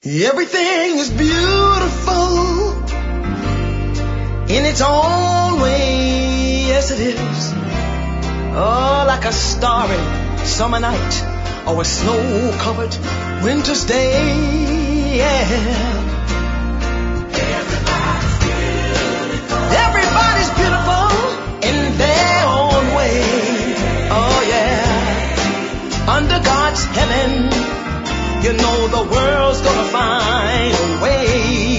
Everything is beautiful in its own way, yes it is. Oh, like a starry summer night or a snow-covered winter's day, yeah. Everybody's beautiful in their own way, oh yeah. Under God's heaven, you know the world's gonna find a way.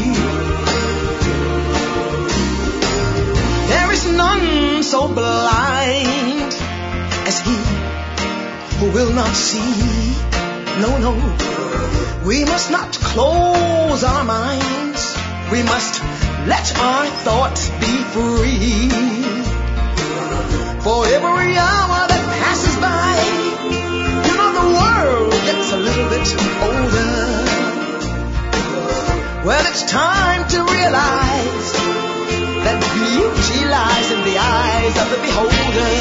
There is none so blind as he who will not see. No, no, we must not close our minds. We must let our thoughts be free. For every hour that passes by, you know the world gets a little bit older. Well, it's time to realize that beauty lies in the eyes of the beholder.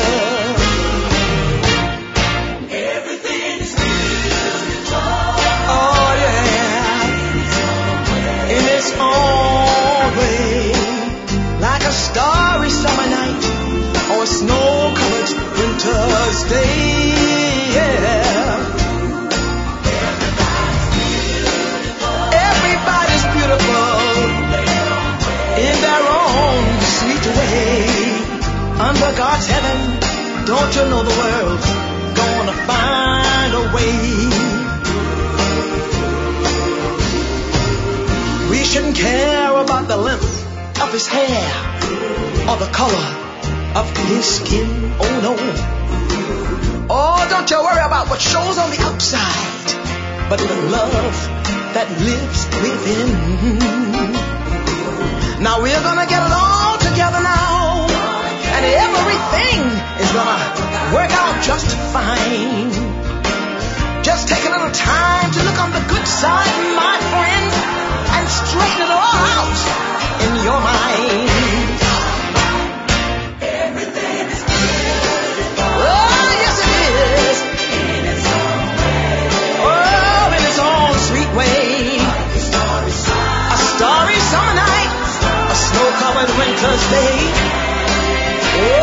Everything is beautiful. Oh yeah, in its own way, like a starry summer night or a snow-covered winter's day. Yeah. Everybody's beautiful in their own sweet way. Under God's heaven, don't you know the world's gonna find a way. We shouldn't care about the length of his hair or the color of his skin, oh no. Oh, don't you worry about what shows on the outside, but the love that lives within. Now we're gonna get it all together now, and everything is gonna work out just fine. Just take a little time to look on the good side, my friend, and straighten it all out in your mind. Everything is beautiful. Oh, yes it is. In its own way. Oh, in its own sweet way. A starry summer night, a snow-covered winter's day. Oh,